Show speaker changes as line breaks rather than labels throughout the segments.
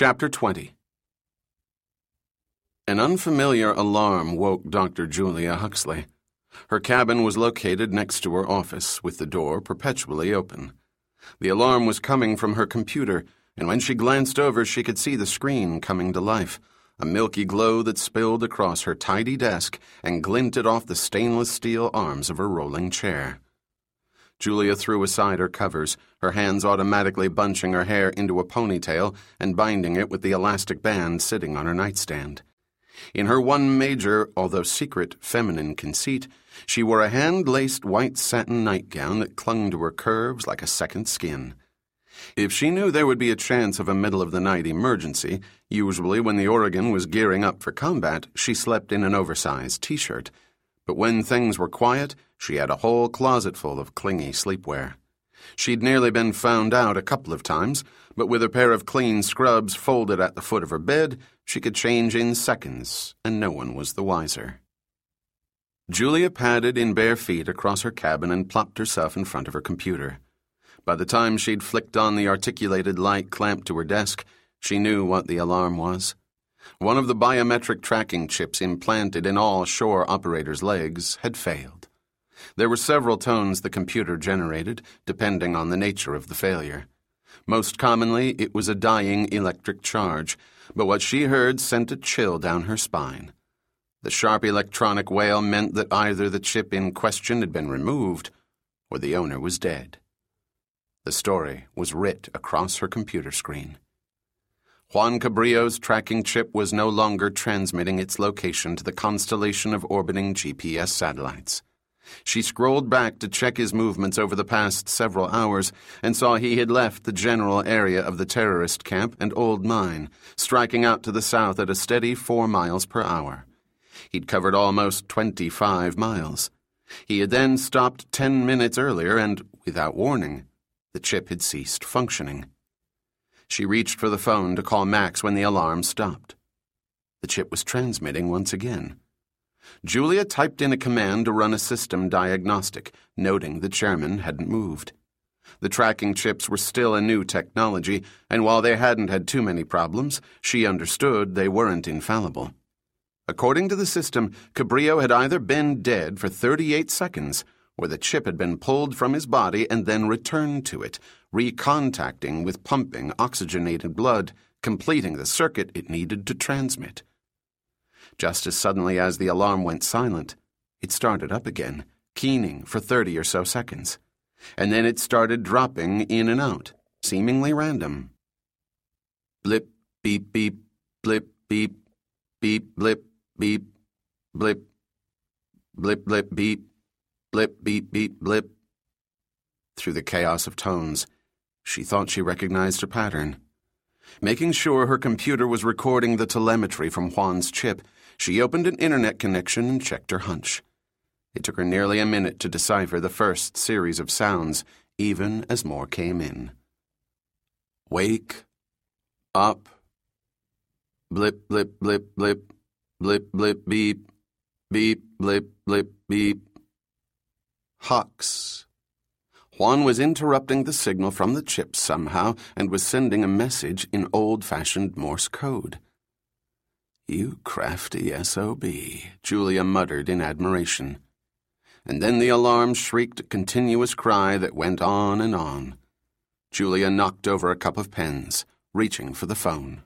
Chapter 20. An unfamiliar alarm woke Dr. Julia Huxley. Her cabin was located next to her office, with the door perpetually open. The alarm was coming from her computer, and when she glanced over, she could see the screen coming to life, a milky glow that spilled across her tidy desk and glinted off the stainless steel arms of her rolling chair. Julia threw aside her covers, her hands automatically bunching her hair into a ponytail and binding it with the elastic band sitting on her nightstand. In her one major, although secret, feminine conceit, she wore a hand-laced white satin nightgown that clung to her curves like a second skin. If she knew there would be a chance of a middle-of-the-night emergency, usually when the Oregon was gearing up for combat, she slept in an oversized T-shirt. But when things were quiet, she had a whole closet full of clingy sleepwear. She'd nearly been found out a couple of times, but with a pair of clean scrubs folded at the foot of her bed, she could change in seconds, and no one was the wiser. Julia padded in bare feet across her cabin and plopped herself in front of her computer. By the time she'd flicked on the articulated light clamped to her desk, she knew what the alarm was. One of the biometric tracking chips implanted in all shore operators' legs had failed. There were several tones the computer generated, depending on the nature of the failure. Most commonly, it was a dying electric charge, but what she heard sent a chill down her spine. The sharp electronic wail meant that either the chip in question had been removed, or the owner was dead. The story was writ across her computer screen. Juan Cabrillo's tracking chip was no longer transmitting its location to the constellation of orbiting GPS satellites. She scrolled back to check his movements over the past several hours and saw he had left the general area of the terrorist camp and old mine, striking out to the south at a steady 4 miles per hour. He'd covered almost 25 miles. He had then stopped 10 minutes earlier and, without warning, the chip had ceased functioning. She reached for the phone to call Max when the alarm stopped. The chip was transmitting once again. Julia typed in a command to run a system diagnostic, noting the chairman hadn't moved. The tracking chips were still a new technology, and while they hadn't had too many problems, she understood they weren't infallible. According to the system, Cabrillo had either been dead for 38 seconds, or the chip had been pulled from his body and then returned to it, recontacting with pumping oxygenated blood, completing the circuit it needed to transmit. Just as suddenly as the alarm went silent, it started up again, keening for 30 or so seconds. And then it started dropping in and out, seemingly random. Blip, beep, beep, blip, beep, beep, blip, beep, blip, blip, blip, beep, blip, beep, beep, blip. Through the chaos of tones, she thought she recognized a pattern. Making sure her computer was recording the telemetry from Juan's chip, she opened an internet connection and checked her hunch. It took her nearly a minute to decipher the first series of sounds, even as more came in. Wake up. Blip, blip, blip, blip, blip, blip, beep, beep, blip, blip, beep. Hux. Juan was interrupting the signal from the chip somehow and was sending a message in old-fashioned Morse code. "You crafty S.O.B.," Julia muttered in admiration. And then the alarm shrieked a continuous cry that went on and on. Julia knocked over a cup of pens, reaching for the phone.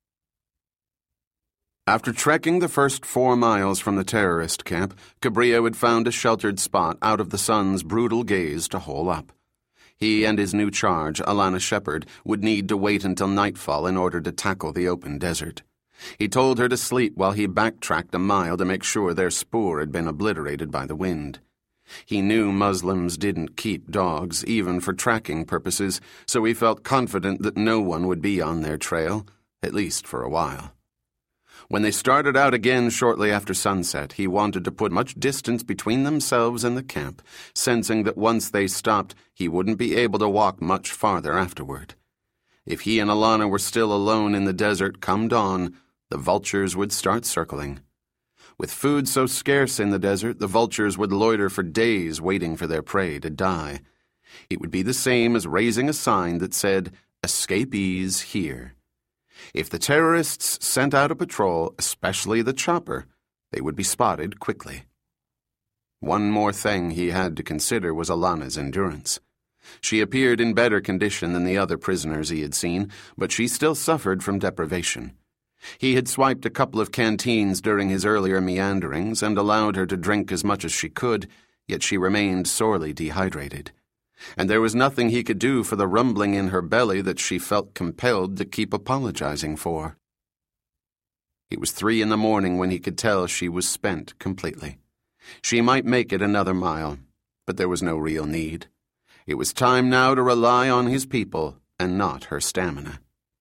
After trekking the first 4 miles from the terrorist camp, Cabrillo had found a sheltered spot out of the sun's brutal gaze to hole up. He and his new charge, Alana Shepard, would need to wait until nightfall in order to tackle the open desert. He told her to sleep while he backtracked a mile to make sure their spoor had been obliterated by the wind. He knew Muslims didn't keep dogs, even for tracking purposes, so he felt confident that no one would be on their trail, at least for a while. When they started out again shortly after sunset, he wanted to put much distance between themselves and the camp, sensing that once they stopped, he wouldn't be able to walk much farther afterward. If he and Alana were still alone in the desert come dawn, the vultures would start circling. With food so scarce in the desert, the vultures would loiter for days waiting for their prey to die. It would be the same as raising a sign that said, "Escapees here." If the terrorists sent out a patrol, especially the chopper, they would be spotted quickly. One more thing he had to consider was Alana's endurance. She appeared in better condition than the other prisoners he had seen, but she still suffered from deprivation. He had swiped a couple of canteens during his earlier meanderings and allowed her to drink as much as she could, yet she remained sorely dehydrated. And there was nothing he could do for the rumbling in her belly that she felt compelled to keep apologizing for. It was 3 a.m. when he could tell she was spent completely. She might make it another mile, but there was no real need. It was time now to rely on his people and not her stamina.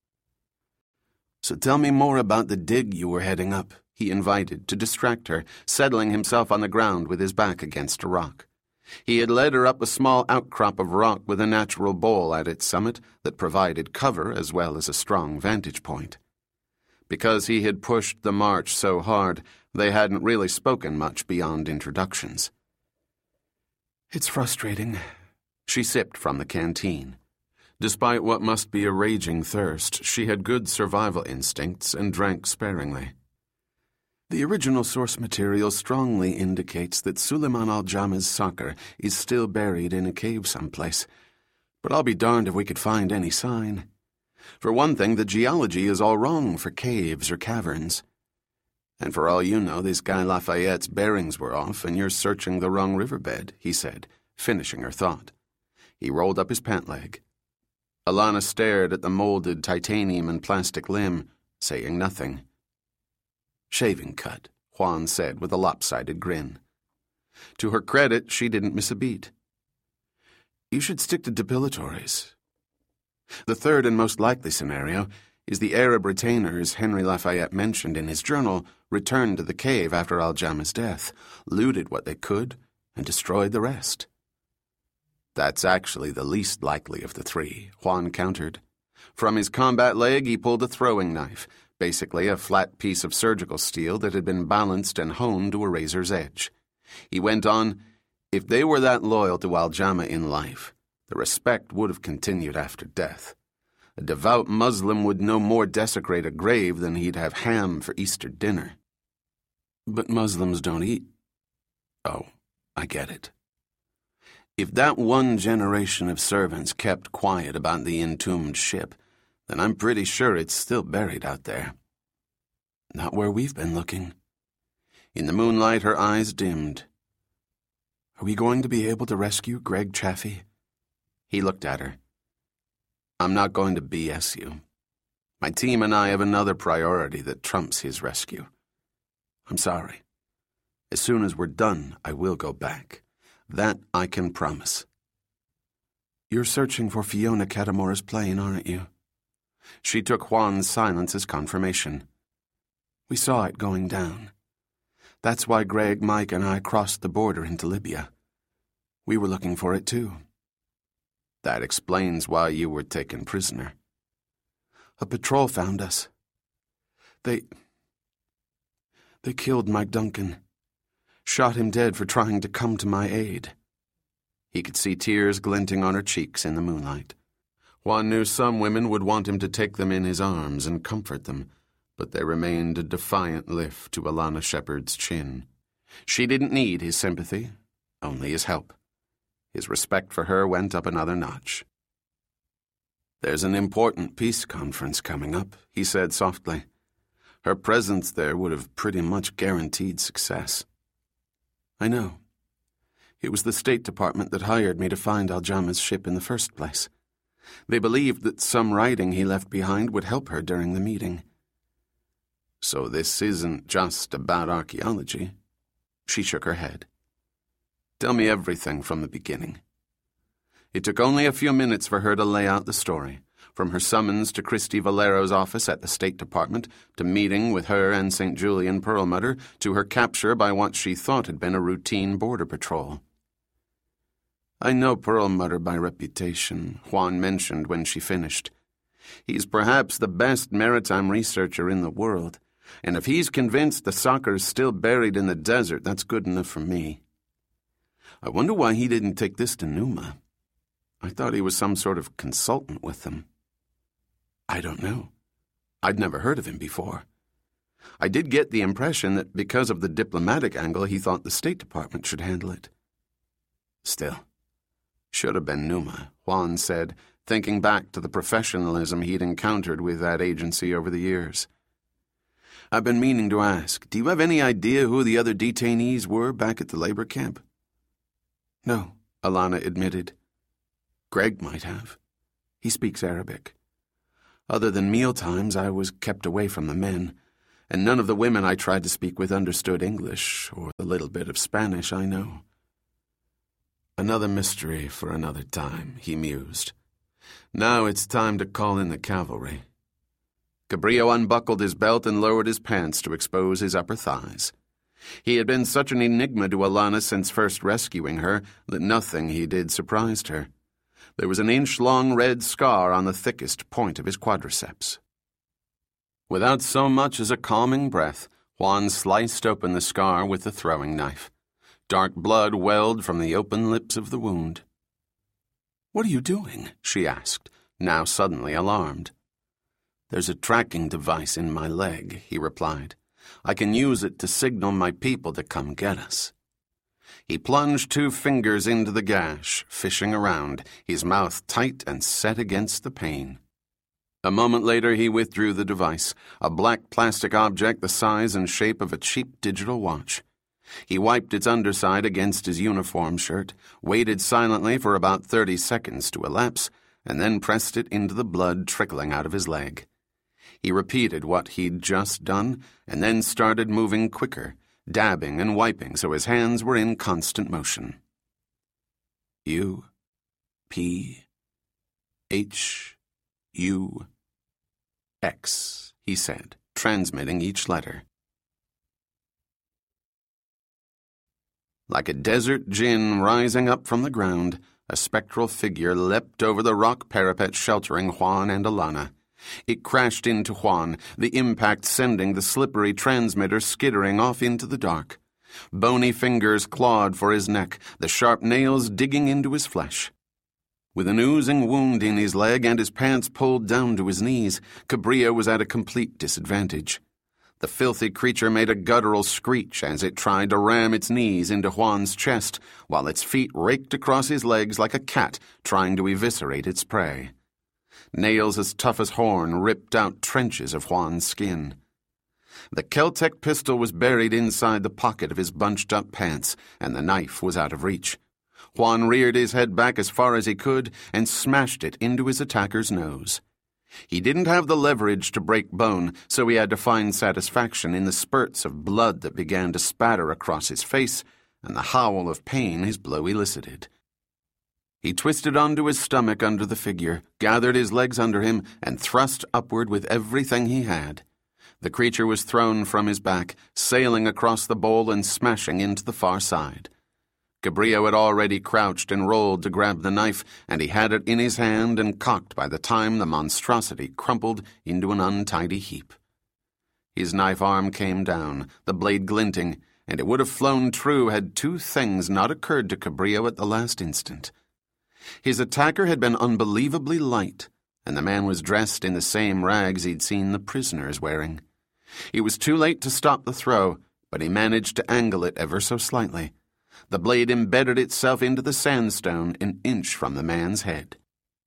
"So tell me more about the dig you were heading up," he invited to distract her, settling himself on the ground with his back against a rock. He had led her up a small outcrop of rock with a natural bowl at its summit that provided cover as well as a strong vantage point. Because he had pushed the march so hard, they hadn't really spoken much beyond introductions. "It's frustrating." She sipped from the canteen. Despite what must be a raging thirst, she had good survival instincts and drank sparingly. "The original source material strongly indicates that Suleiman al-Jama's soccer is still buried in a cave someplace, but I'll be darned if we could find any sign. For one thing, the geology is all wrong for caves or caverns. And for all you know, this guy Lafayette's bearings were off and you're searching the wrong riverbed," he said, finishing her thought. He rolled up his pant leg. Alana stared at the molded titanium and plastic limb, saying nothing. "Shaving cut," Juan said with a lopsided grin. To her credit, she didn't miss a beat. "You should stick to depilatories. The third and most likely scenario is the Arab retainers Henry Lafayette mentioned in his journal returned to the cave after al-Jama's death, looted what they could, and destroyed the rest." "That's actually the least likely of the 3, Juan countered. From his combat leg, he pulled a throwing knife, basically a flat piece of surgical steel that had been balanced and honed to a razor's edge. He went on, "If they were that loyal to al-Jama in life, the respect would have continued after death. A devout Muslim would no more desecrate a grave than he'd have ham for Easter dinner." "But Muslims don't eat." "Oh, I get it." "If that one generation of servants kept quiet about the entombed ship, then I'm pretty sure it's still buried out there." "Not where we've been looking." In the moonlight, her eyes dimmed. "Are we going to be able to rescue Greg Chaffee?" He looked at her. "I'm not going to BS you. My team and I have another priority that trumps his rescue. I'm sorry. As soon as we're done, I will go back. That I can promise." "You're searching for Fiona Catamura's plane, aren't you?" She took Juan's silence as confirmation. "We saw it going down. That's why Greg, Mike, and I crossed the border into Libya. We were looking for it too." "That explains why you were taken prisoner." "A patrol found us. They killed Mike Duncan. Shot him dead for trying to come to my aid." He could see tears glinting on her cheeks in the moonlight. Juan knew some women would want him to take them in his arms and comfort them, but there remained a defiant lift to Alana Shepard's chin. She didn't need his sympathy, only his help. His respect for her went up another notch. "There's an important peace conference coming up," he said softly. "Her presence there would have pretty much guaranteed success." "I know. It was the State Department that hired me to find al-Jama's ship in the first place. They believed that some writing he left behind would help her during the meeting." "So this isn't just about archaeology?" She shook her head. "Tell me everything from the beginning." It took only a few minutes for her to lay out the story, from her summons to Christy Valero's office at the State Department, to meeting with her and St. Julian Perlmutter, to her capture by what she thought had been a routine border patrol. "I know Perlmutter by reputation," Juan mentioned when she finished. "He's perhaps the best maritime researcher in the world, and if he's convinced the soccer's still buried in the desert, that's good enough for me. I wonder why he didn't take this to Numa. I thought he was some sort of consultant with them." "I don't know. I'd never heard of him before. I did get the impression that because of the diplomatic angle, he thought the State Department should handle it. Still, should have been Numa, Juan said, thinking back to the professionalism he'd encountered with that agency over the years. I've been meaning to ask, do you have any idea who the other detainees were back at the labor camp? No, Alana admitted. Greg might have. He speaks Arabic. Other than mealtimes, I was kept away from the men, and none of the women I tried to speak with understood English or the little bit of Spanish I know. Another mystery for another time, he mused. Now it's time to call in the cavalry. Cabrillo unbuckled his belt and lowered his pants to expose his upper thighs. He had been such an enigma to Alana since first rescuing her that nothing he did surprised her. There was an inch-long red scar on the thickest point of his quadriceps. Without so much as a calming breath, Juan sliced open the scar with the throwing knife. Dark blood welled from the open lips of the wound. "What are you doing?" she asked, now suddenly alarmed. "There's a tracking device in my leg," he replied. "I can use it to signal my people to come get us." He plunged 2 fingers into the gash, fishing around, his mouth tight and set against the pain. A moment later he withdrew the device, a black plastic object the size and shape of a cheap digital watch. He wiped its underside against his uniform shirt, waited silently for about 30 seconds to elapse, and then pressed it into the blood trickling out of his leg. He repeated what he'd just done, and then started moving quicker, dabbing and wiping so his hands were in constant motion. U, P, H, U, X, he said, transmitting each letter. Like a desert djinn rising up from the ground, a spectral figure leapt over the rock parapet sheltering Juan and Alana. It crashed into Juan, the impact sending the slippery transmitter skittering off into the dark. Bony fingers clawed for his neck, the sharp nails digging into his flesh. With an oozing wound in his leg and his pants pulled down to his knees, Cabrillo was at a complete disadvantage. The filthy creature made a guttural screech as it tried to ram its knees into Juan's chest, while its feet raked across his legs like a cat trying to eviscerate its prey. Nails as tough as horn ripped out trenches of Juan's skin. The Keltec pistol was buried inside the pocket of his bunched-up pants, and the knife was out of reach. Juan reared his head back as far as he could and smashed it into his attacker's nose. He didn't have the leverage to break bone, so he had to find satisfaction in the spurts of blood that began to spatter across his face and the howl of pain his blow elicited. He twisted onto his stomach under the figure, gathered his legs under him, and thrust upward with everything he had. The creature was thrown from his back, sailing across the bowl and smashing into the far side. Cabrillo had already crouched and rolled to grab the knife, and he had it in his hand and cocked by the time the monstrosity crumpled into an untidy heap. His knife arm came down, the blade glinting, and it would have flown true had 2 things not occurred to Cabrillo at the last instant. His attacker had been unbelievably light, and the man was dressed in the same rags he'd seen the prisoners wearing. It was too late to stop the throw, but he managed to angle it ever so slightly. The blade embedded itself into the sandstone an inch from the man's head.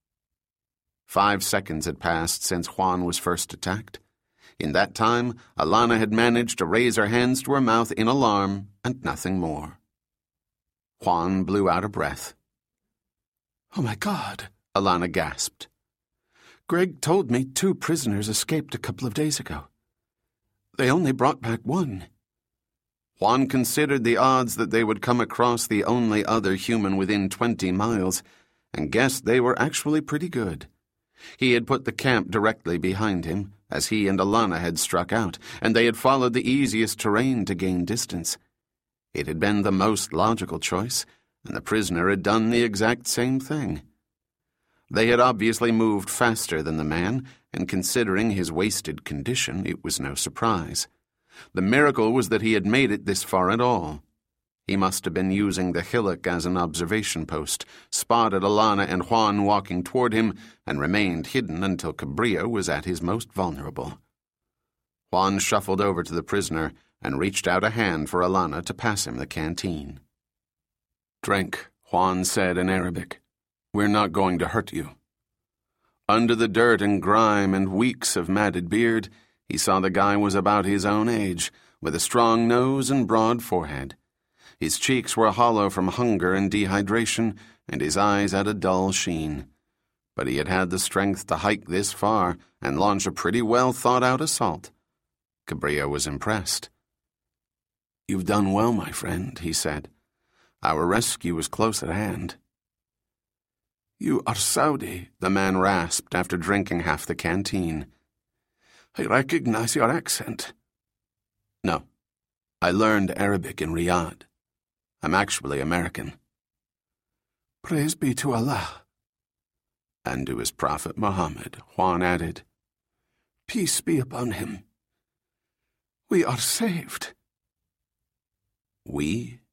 5 seconds had passed since Juan was first attacked. In that time, Alana had managed to raise her hands to her mouth in alarm and nothing more. Juan blew out a breath. "Oh, my God," Alana gasped. "Greg told me 2 prisoners escaped a couple of days ago. They only brought back 1. Juan considered the odds that they would come across the only other human within 20 miles and guessed they were actually pretty good. He had put the camp directly behind him, as he and Alana had struck out, and they had followed the easiest terrain to gain distance. It had been the most logical choice, and the prisoner had done the exact same thing. They had obviously moved faster than the man, and considering his wasted condition, it was no surprise. The miracle was that he had made it this far at all. He must have been using the hillock as an observation post, spotted Alana and Juan walking toward him, and remained hidden until Cabrillo was at his most vulnerable. Juan shuffled over to the prisoner and reached out a hand for Alana to pass him the canteen. "Drink," Juan said in Arabic. "We're not going to hurt you." Under the dirt and grime and weeks of matted beard, he saw the guy was about his own age, with a strong nose and broad forehead. His cheeks were hollow from hunger and dehydration, and his eyes had a dull sheen. But he had had the strength to hike this far and launch a pretty well-thought-out assault. Cabrillo was impressed. "You've done well, my friend," he said. "Our rescue is close at hand." "You are Saudi," the man rasped after drinking half the canteen. "I recognize your accent." "No, I learned Arabic in Riyadh. I'm actually American." "Praise be to Allah." "And to his prophet Muhammad," Juan added. "Peace be upon him." "We are saved." "We?"